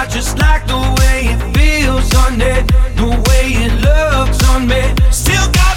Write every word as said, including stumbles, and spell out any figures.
just like the way it feels on it, the way it looks on me. Still got